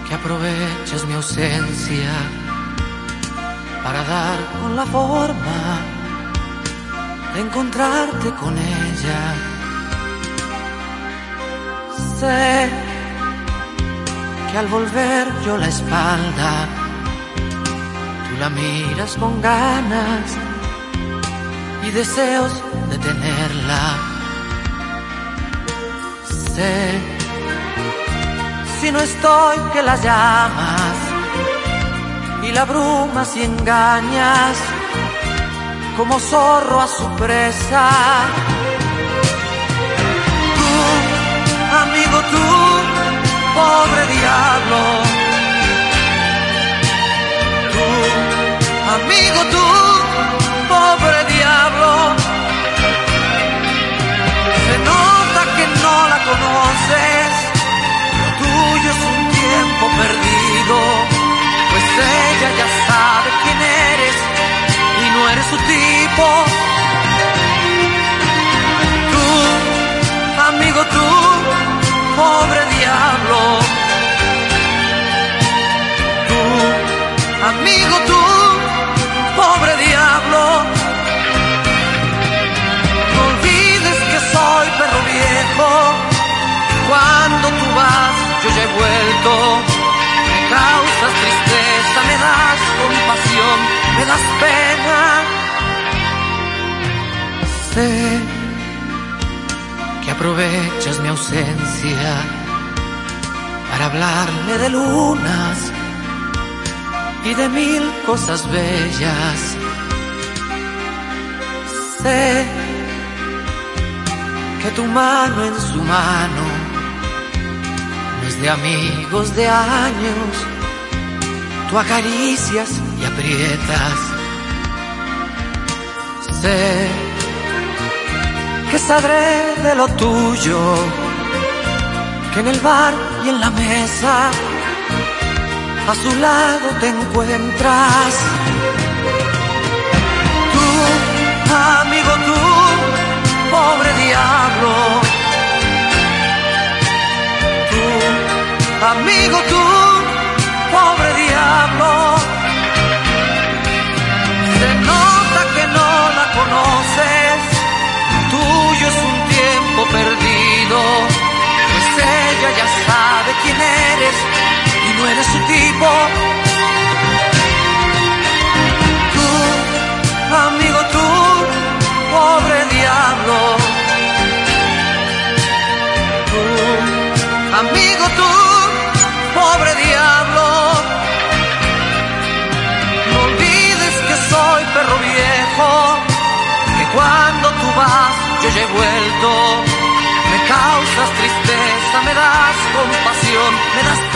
que aproveches mi ausencia para dar con la forma de encontrarte con ella. Sé que al volver yo la espalda, tú la miras con ganas y deseos de tenerla. Sé, si no estoy, que la llamas y la abrumas y engañas como zorro a su presa. Tú, amigo, tú, pobre diablo. Tú, amigo, tú, pobre diablo. Se nota que no la conoces, lo tuyo es un tiempo perdido, pues ella ya sabe quién eres y no eres su tipo. Tú, amigo, tú, pobre diablo. Tú, amigo, tú, pobre diablo. No olvides que soy perro viejo. Cuando tú vas, yo ya he vuelto. Me causas tristeza, me das compasión, me das pena. Sé que aprovechas mi ausencia para hablarle de lunas y de mil cosas bellas. Sé que tu mano en su mano no es de amigos de años. Tú acaricias y aprietas. Sé que sabré de lo tuyo, que en el bar y en la mesa a su lado te encuentras. Tú, amigo, tú, pobre diablo. Tú, amigo, tú, pobre diablo. Se nota que no la conoces, lo tuyo es un tiempo perdido, pues ella ya sabe quién eres y no eres su tipo. Tú, amigo, tú, pobre diablo. Tú, amigo, tú, pobre diablo. No olvides que soy perro viejo, que cuando tú vas yo ya he vuelto. Me causas tristeza, me das compasión, me das